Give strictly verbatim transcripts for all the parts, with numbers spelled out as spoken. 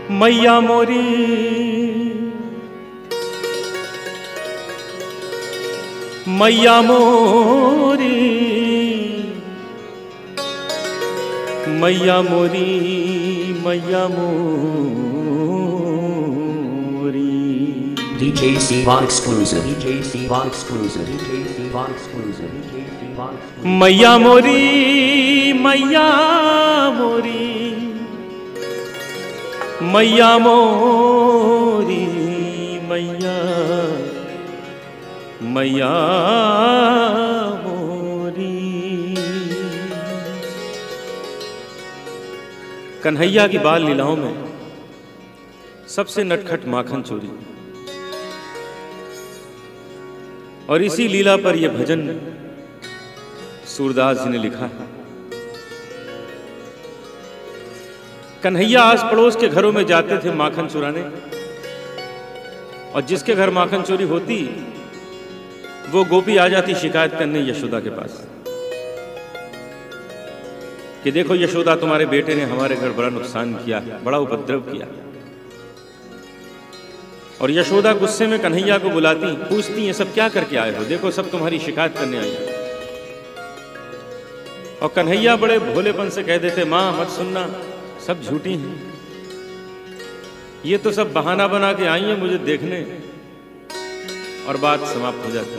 मैया मोरी मैया मोरी मैया मोरी मैया मोरी D J Sivan exclusive. D J Sivan exclusive. D J Sivan exclusive. D J Sivan exclusive. मैया मोरी मैया मोरी मैया मोरी मैया मैया मोरी। कन्हैया की बाल लीलाओं में सबसे नटखट माखन चोरी, और इसी लीला पर यह भजन सूरदास जी ने लिखा है। कन्हैया आस पड़ोस के घरों में जाते थे माखन चुराने, और जिसके घर माखन चोरी होती वो गोपी आ जाती शिकायत करने यशोदा के पास कि देखो यशोदा, तुम्हारे बेटे ने हमारे घर बड़ा नुकसान किया, बड़ा उपद्रव किया। और यशोदा गुस्से में कन्हैया को बुलाती, पूछती ये सब क्या करके आए हो, देखो सब तुम्हारी शिकायत करने आई है। और कन्हैया बड़े भोलेपन से कह देते, मां मत सुनना, सब झूठी हैं, ये तो सब बहाना बना के आई हैं मुझे देखने, और बात समाप्त हो जाती।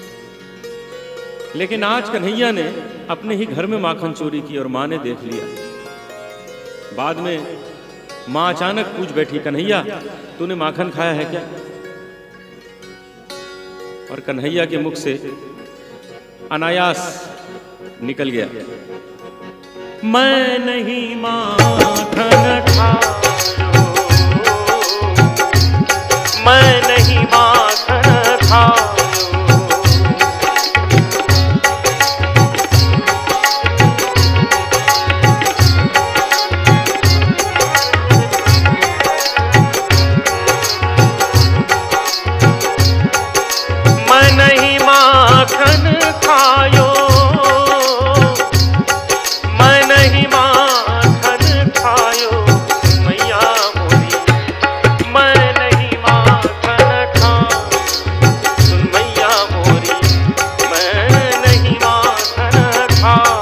लेकिन आज कन्हैया ने अपने ही घर में माखन चोरी की और मां ने देख लिया। बाद में मां अचानक पूछ बैठी, कन्हैया तूने माखन खाया है क्या? और कन्हैया के मुख से अनायास निकल गया, मैं नहीं माखन खायो, मैं नहीं माखन खायो। मैं नहीं माखन खायो, मैं नहीं माखन खायो, मैया मोरी मैं नहीं माखन खायो, सुन मैया मोरी मैं नहीं माखन खायो।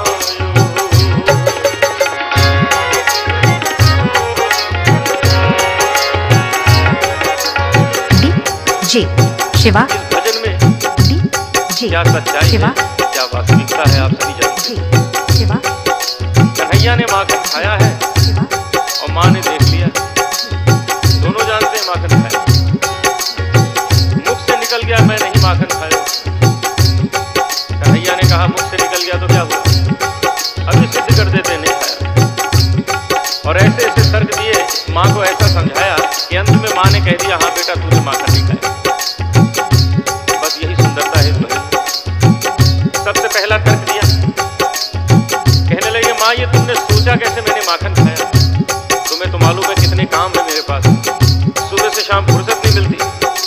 जी शिवा, इस भजन में जी क्या सच्चाई शिवा, है, क्या वास्तविकता है, आप सभी जानते जी शिवा, हैं। कन्हैया ने माखन खाया है शिवा, और मां ने देख लिया, दोनों जानते हैं माखन खाया। मुख से निकल गया मैं नहीं माखन खाया। कन्हैया ने कहा मुख से निकल गया तो क्या हुआ, अभी सिद्ध कर देते नहीं खाया। और ऐसे ऐसे तर्क दिए, मां को ऐसा समझाया कि अंत में मां ने कह दिया, हाँ बेटा तूने माखन नहीं खाया। बस यही सुंदरता है इस भजन। सबसे पहला तर्क दिया, कहने लगे मां ये तुमने सोचा कैसे मैंने माखन खाया, तुम्हें तो मालूम है कितने काम है मेरे पास, सुबह से शाम फुर्सत नहीं मिलती।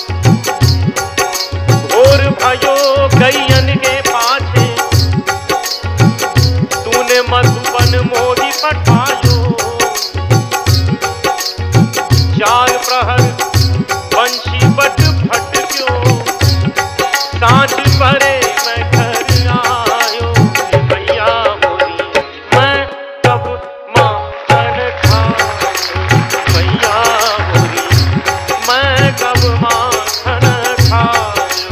और भाइयों गैयन के पाछे तूने मधुबन मोही पठायो, चार प्रहर बंशी बट भटक्यो, सांझ परे मैं घर आयो, मैया मोरी मैं कब माखन खायो, मैया मोरी मैं कब माखन खायो।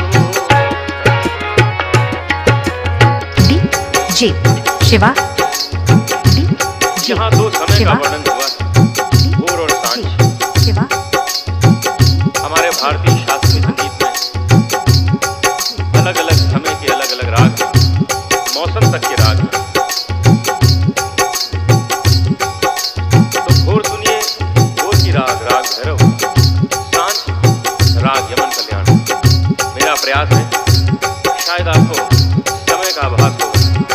D J Shiva, D J यहाँ दो समय का शिवा, वर्णन हुआ, भोर और सांझ। जी शिवा, हमारे भारतीय शास्त्रीय संगीत में अलग अलग समय के अलग अलग राग हैं, मौसम तक के राग हैं। तो भोर सुनिए भोर की राग, राग भैरव। सांझ राग यमन कल्याण। मेरा प्रयास है शायद आपको समय का आभास हो।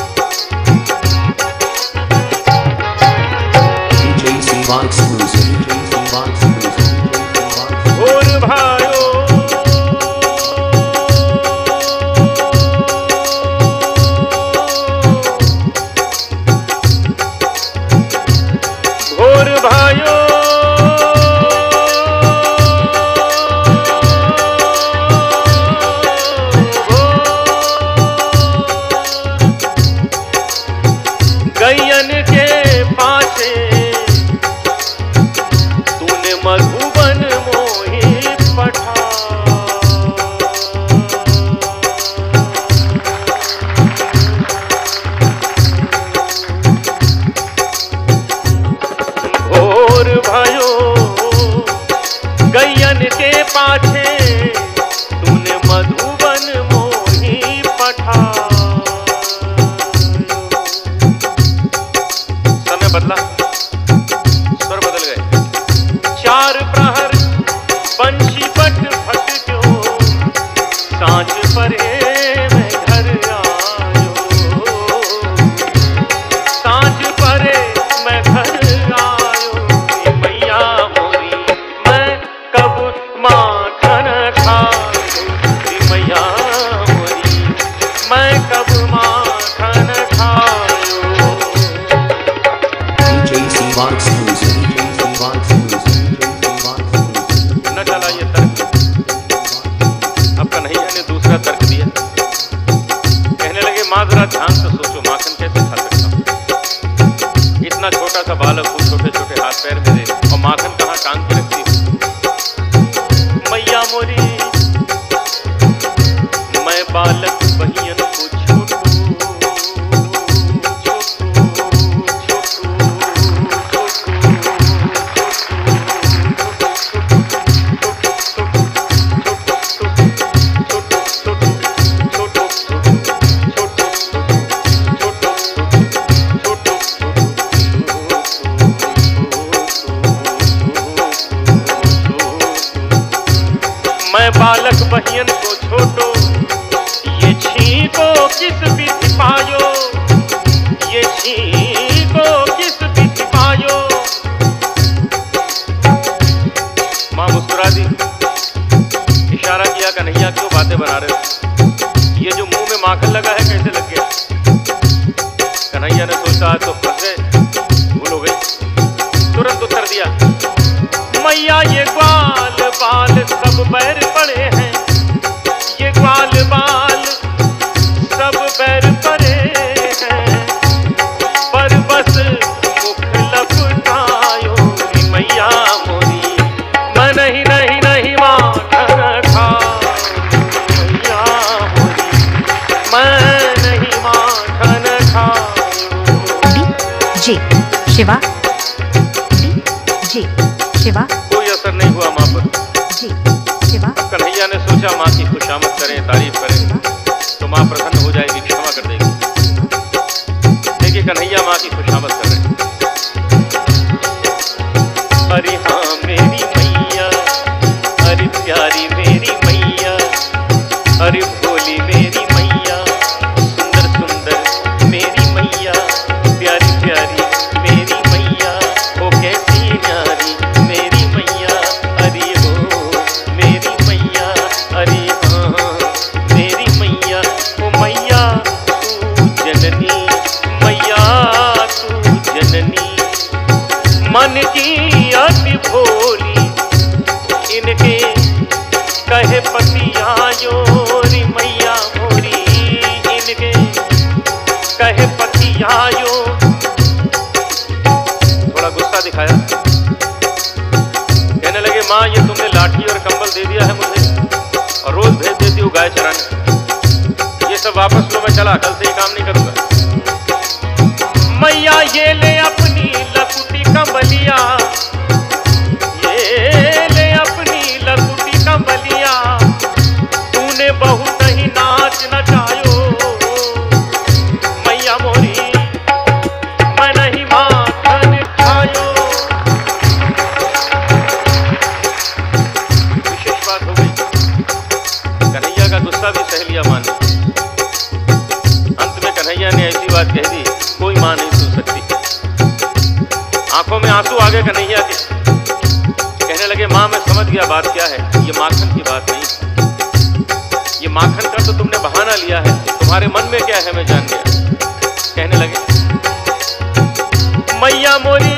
D J Sivan exclusive. D J Sivan exclusive. भोर भायो भोर भायो पाछे तूने मधुबन मोही पठायो। समय बदला, स्वर बदल गए। चार प्रहर बंशी पट फट जो, सांझ परे मैं घर आयो। सांझ परे मैं घर आयो। ये मैया मोरी मैं कब माखन खायो। ये मैया मोरी मैं कब माखन खायो। D J C Box Exclusive. D J C Box Exclusive. D J C Box Exclusive. न चला ये तर्क। अब कन्हैया ने दूसरा तर्क दिया। कहने लगे माँ जरा ध्यान से सोचो, माखन कैसे खा सकता हूँ? इतना छोटा सा बालक हूँ, छोटे छोटे हाथ पैर मेरे, और माखन कहाँ टांग के रखती हूँ? मैया मोरी मैं बालक बहियन को छोटू मैं बालक बहियन को छोटो, ये छीको किस विधि पायो। ये छीको किस विधि पायो। माँ मुस्कुरा दी, इशारा किया कन्हैया क्यों बातें बना रहे हो? ये जो मुंह में माखन लगा है कैसे लग गया? कन्हैया ने सोचा तो फंसे, भूल हो गई। तुरंत उत्तर दिया, मैया ये ग्वाल बाल सब बैर पड़े हैं। ये ग्वाल बाल सब बैर पड़े हैं। पर बस मुख लपटायो। मैया मोरी मैं नहीं नहीं नहीं माखन खायो। मैया मोरी मैं नहीं माखन खायो। D J Shiva. D J Shiva. कोई असर नहीं हुआ माँ पर। जी शिवा। कन्हैया ने सोचा माँ की खुशामद करें, तारीफ करें तो माँ प्रसन्न हो जाएगी, क्षमा कर देगी। देखिए कन्हैया माँ की खुशामद कर रहे हैं। अरे हाँ मेरी मैया, अरे प्यारी मेरी मैया, अरे भोली मेरी मैया, सुंदर सुंदर मेरी मैया, प्यारी प्यारी मेरी मैया, ओ कैसी न्यारी मेरी मैया। अरे हो मेरी मैया, अरे हाँ मेरी मैया, ओ मैया तू जननी, मैया तू जननी। मन की अति भोली इनके कहे पति आयो। री मैया मोरी इनके कहे पति आयो। थोड़ा गुस्सा दिखाया। कहने लगे माँ ये तुमने लाठी और कंबल दे दिया है मुझे, और रोज भेज देती हूँ गाय चराने। ये सब वापस लो, मैं चला, कल से ये काम नहीं करूंगा। मैया ये ले अपनी लकुटी कंबलिया, ये ले अपनी लकुटी कंबलिया, तूने बहुत ही नाच नचायो। मैया मोरी मैं नहीं माखन खायो। विशेष बात हो गई, कन्हैया का गुस्सा भी सह लिया माँ ने। अंत में कन्हैया ने ऐसी बात कह दी कोई माँ नहीं सुन सकती। आंखों में आंसू आ गए कन्हैया के। कहने लगे माँ मैं समझ गया बात क्या है, ये माखन की बात नहीं। ये माखन का तो तुमने बहाना लिया है, तुम्हारे मन में क्या है मैं जान गया। कहने लगे मैया मोरी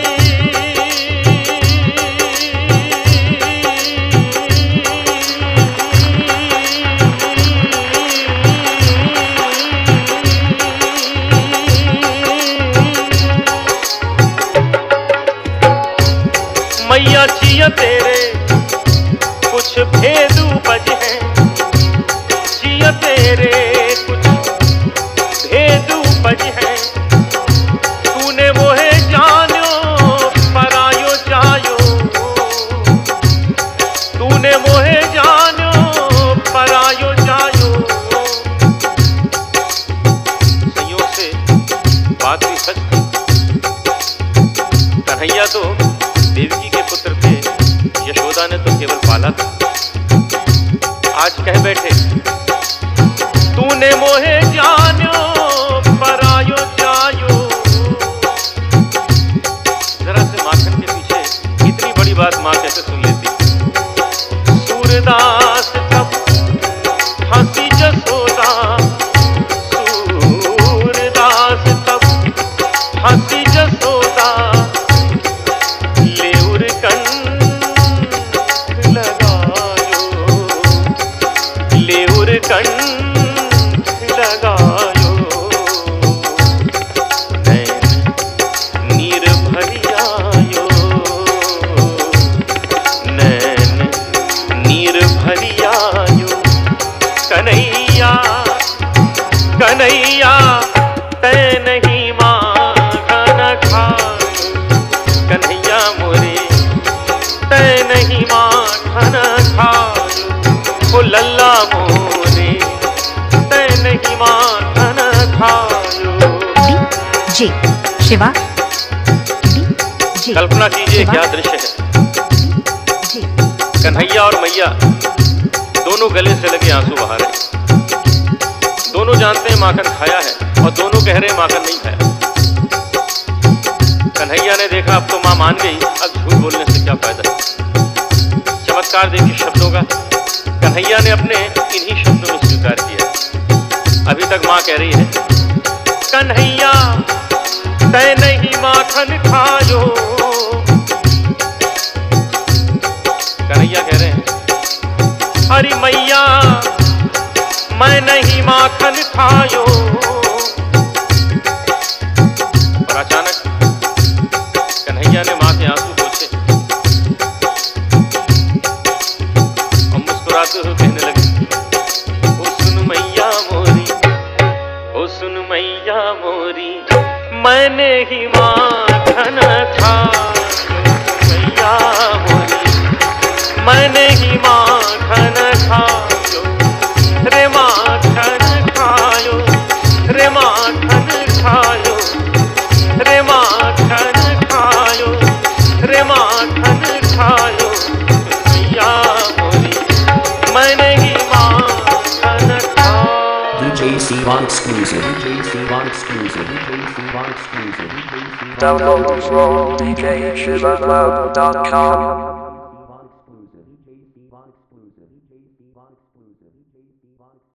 मैया जिया तेरे कुछ भेद उपज है। जिया तेरे कुछ भेद उपज है। तूने मोहे जानो परायो जायो, तूने मोहे देवकी के पुत्र थे, यशोदा ने तो केवल पाला था। आज कह बैठे तूने मोहे जान्यो परायो जायो। जरा से माखन के पीछे इतनी बड़ी बात माँ कैसे सुन लेती। सूरदास जब हंसी जसोदा, सूरदास तब हंसी जसोदा, लेउर कंठ लगायो, लेउर कंठ लगायो। नैन नीर भरियायो, नैन नीर भरियायो। कन्हैया कन्हैया तै नहीं माखन खायो, कन्हैया मोरे तै नहीं माखन खायो। ओ लल्ला मोरे तै नहीं माखन खायो। D J Shiva, D J कल्पना कीजिए क्या दृश्य है। जे कन्हैया और मैया दोनों गले से लगे आंसू बहा रहे। दोनों जानते हैं माखन खाया है और दोनों कह रहे हैं माखन नहीं खाया। कन्हैया ने देखा अब तो मां मान गई, अब झूठ बोलने से क्या फायदा। चमत्कार देखिए शब्दों का। कन्हैया ने अपने इन्हीं शब्दों में स्वीकार किया। अभी तक मां कह रही है कन्हैया तै नहीं माखन खायो। कन्हैया कह रहे हैं अरे मैया मैं नहीं माखन खायो। और अचानक कन्हैया ने मां के आंसू पोंछे और मुस्कुराते हुए कहने लगे ओ सुन मैया मोरी, ओ सुन मैया मोरी, मैंने ही माखन खायो। मैया मोरी मैंने ही माखन खायो, रे माखन खायो, रे माखन खायो, रे माखन खायो, रे माखन खायो। मैया मोरी मैंने ही माखन खायो। D J Sivan exclusive. D J Sivan exclusive. D J Sivan exclusive. Download from D J Shiva Club dot com.